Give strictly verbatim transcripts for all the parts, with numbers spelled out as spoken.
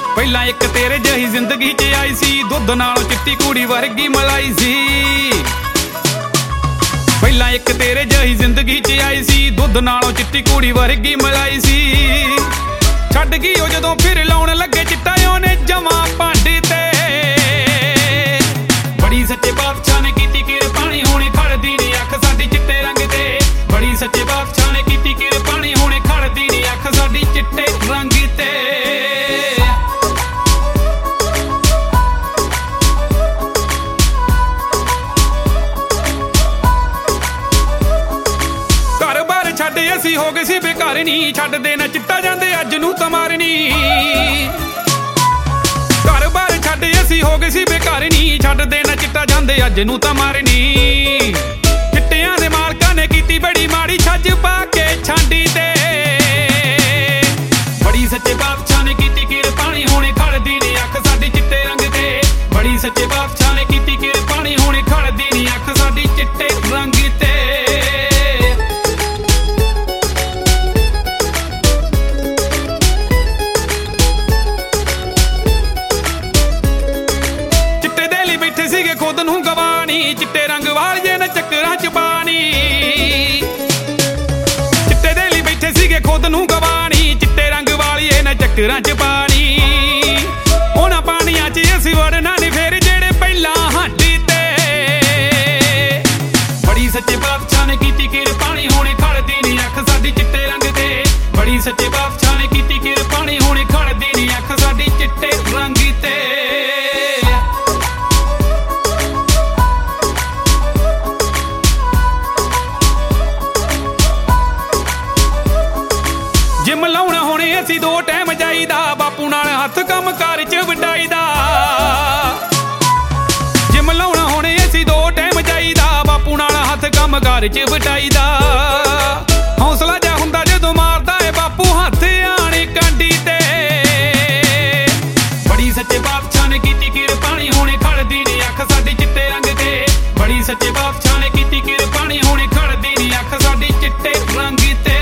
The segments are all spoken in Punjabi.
ਪਹਿਲਾਂ ਇੱਕ ਤੇਰੇ ਜਿਹੀ ਜ਼ਿੰਦਗੀ 'ਚ ਆਈ ਸੀ, ਦੁੱਧ ਨਾਲੋਂ ਚਿੱਟੀ ਕੁੜੀ ਵਰਗੀ ਮਲਾਈ ਸੀ। ਪਹਿਲਾਂ ਇੱਕ ਤੇਰੇ ਜਿਹੀ ਜ਼ਿੰਦਗੀ 'ਚ ਆਈ ਸੀ, ਦੁੱਧ ਨਾਲੋਂ ਚਿੱਟੀ ਕੁੜੀ ਵਰਗੀ ਮਲਾਈ ਸੀ। ਛੱਡ ਗਈ ਉਹ ਜਦੋਂ ਫਿਰ ਲਾਉਣ ਲੱਗੇ ਚਿੱਟਾ ਉਹਨੇ ਜਮਾਂ ਭਾਂਡੇ ਤੇ। ਬੜੀ ਸੱਚੇ ਬਾਦਸ਼ਾਹ ਨੇ ਕੀਤੀ ਕਿਰਪਾਣੀ, ਹੁਣੇ ਖੜਦੀ ਨੀ ਅੱਖ ਸਾਡੀ ਚਿੱਟੇ ਰੰਗ ਤੇ। ਬੜੀ ਸੱਚੇ ਬਾਦਸ਼ਾਹ ਨੇ ਕੀਤੀ ਕਿਰਪਾਣੀ, ਹੁਣੇ ਖੜਦੀ ਨੀ ਅੱਖ ਸਾਡੀ ਚਿੱਟੇ ਰੰਗ ਤੇ। ਛੱਡ ਅਸੀਂ ਹੋ ਗਏ ਸੀ ਬੇਘਰਨੀ, ਛੱਡਦੇ ਨਾ ਚਿੱਟਾ ਜਾਂਦੇ ਅੱਜ ਨੂੰ ਤਾਂ ਮਾਰਨੀ। ਘਰ ਬਾਰ ਛੱਡ ਅਸੀਂ ਹੋ ਗਏ ਸੀ ਬੇਘਰਨੀ, ਛੱਡਦੇ ਨਾ ਚਿੱਟਾ ਜਾਂਦੇ ਅੱਜ ਨੂੰ ਤਾਂ ਮਾਰਨੀ। ਚਿੱਟਿਆਂ ਦੇ ਮਾਲਕਾਂ ਨੇ ਕੀਤੀ ਬੜੀ ਮਾੜੀ, ਛੱਜ ਪਾ ਕੇ ਛਾਂਡੀ ਤੇ। ਬੜੀ ਸੱਚੇ ਬਾਦਸ਼ਾਹ ਨੇ ਕੀਤੀ ਕਿਰਪਾਣੀ, ਹੁਣੇ ਖੜਦੀ ਨੀ ਅੱਖ ਸਾਡੀ ਚਿੱਟੇ ਰੰਗ ਤੇ। ਬੜੀ ਸੱਚੇ ਬਾਦਸ਼ਾਹ ਨੇ ਕੀਤੀ ਕਿਰਪਾਣੀ, ਹੁਣੇ ਖੜਦੀ ਨੀ ਅੱਖ ਸਾਡੀ ਚਿੱਟੇ ਰੰਗ ਤੇ। ਖੁਦ ਨੂੰ ਗਵਾਣੀ, ਚਿੱਟੇ ਰੰਗ ਵਾਲੀਏ ਨੇ ਚੱਕਰਾਂ ਚ ਪਾਣੀ। ਚਿੱਟੇ ਦੇ ਲਈ ਬੈਠੇ ਸੀਗੇ ਖੁਦ ਨੂੰ ਗਵਾਣੀ, ਚਿੱਟੇ ਰੰਗ ਵਾਲੀਏ ਨੇ ਚੱਕਰਾਂ ਚ ਪਾਣੀ। ਉਹਨਾਂ ਪਾਣੀਆਂ ਚ ਅਸੀਂ ਵੜਨਾ ਨੀ ਫੇਰ ਜਿਹੜੇ ਪਹਿਲਾਂ ਹਾਡੀ ਤੇ। ਬੜੀ ਸੱਚੇ ਬਾਦਸ਼ਾਹ ਨੇ ਕੀਤੀ ਕਿਰਪਾਣੀ, ਹੁਣੇ ਖੜਦੀ ਨੀ ਅੱਖ ਸਾਡੀ ਚਿੱਟੇ ਰੰਗ ਤੇ। ਬੜੀ ਸੱਚੇ ਬਾਦਸ਼ਾਹ ਨੇ ਕੀਤੀ ਕਿਰਪਾਣੀ, ਹੁਣੇ ਖੜਦੀ ਨੀ ਅੱਖ ਸਾਡੀ ਚਿੱਟੇ ਰੰਗ ਤੇ। ਜਿਮ ਲਾਉਣਾ ਹੁਣੇ ਅਸੀਂ ਦੋ ਟਾਈਮ ਜਾਈਦਾ, ਬਾਪੂ ਨਾਲ ਹੱਥ ਕੰਮ ਕਾਰ ਚ ਵਡਾਈਦਾ। ਜਿਮ ਲਾਉਣਾ ਹੁਣੇ ਅਸੀਂ ਦੋ ਟਾਈਮ ਜਾਈਦਾ, ਬਾਪੂ ਨਾਲ ਹੱਥ ਕੰਮ ਕਾਰ ਚ ਵਡਾਈਦਾ। ਹੌਸਲਾ ਜਿਹਾ ਹੁੰਦਾ ਜਦੋਂ ਮਾਰਦਾ ਏ ਬਾਪੂ ਹੱਥ ਆਣੇ ਕਾਂਡੀ ਤੇ। ਬੜੀ ਸੱਚੇ ਬਾਦਸ਼ਾਹ ਨੇ ਕੀਤੀ ਕਿਰਪਾਣੀ, ਹੁਣੇ ਖੜਦੀ ਨੀ ਅੱਖ ਸਾਡੀ ਚਿੱਟੇ ਰੰਗ ਤੇ। ਬੜੀ ਸੱਚੇ ਬਾਦਸ਼ਾਹ ਨੇ ਕੀਤੀ ਕਿਰਪਾਣੀ, ਹੁਣੇ ਖੜਦੀ ਨੀ ਅੱਖ ਸਾਡੀ ਚਿੱਟੇ ਰੰਗ ਤੇ।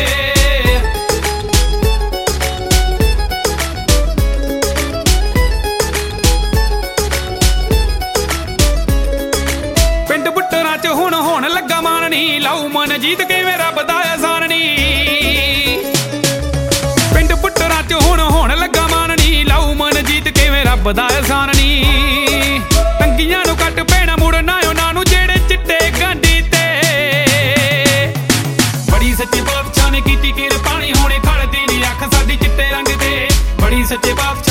ਹੁਣ ਹੁਣ ਲੱਗਾ ਮਾਨਣੀ, ਲਾਊ ਮਨਜੀਤ ਕਿਵੇਂ ਰੱਬ ਦਾ ਆਸਾਨ ਨੀ। ਪਿੰਡ ਪੁੱਟਰਾਂ ਚ ਹੁਣ ਹੁਣ ਲੱਗਾ ਮਾਨਣੀ, ਲਾਊ ਮਨਜੀਤ ਕਿਵੇਂ ਰੱਬ ਦਾ ਆਸਾਨ ਨੀ। ਤੰਗੀਆਂ ਨੂੰ ਕੱਟ ਪੈਣਾ ਮੁੜਨਾ ਉਹਨਾਂ ਨੂੰ ਜਿਹੜੇ ਚਿੱਟੇ ਗਾਂਢੀ ਤੇ। ਬੜੀ ਸੱਚੇ ਬਾਦਸ਼ਾਹ ਨੇ ਕੀਤੀ ਕਿਰਪਾਣੀ, ਹੁਣੇ ਖੜਦੀ ਨੀ ਅੱਖ ਸਾਡੀ ਚਿੱਟੇ ਰੰਗ ਤੇ। ਬੜੀ ਸੱਚੇ ਬਾਦਸ਼ਾਹ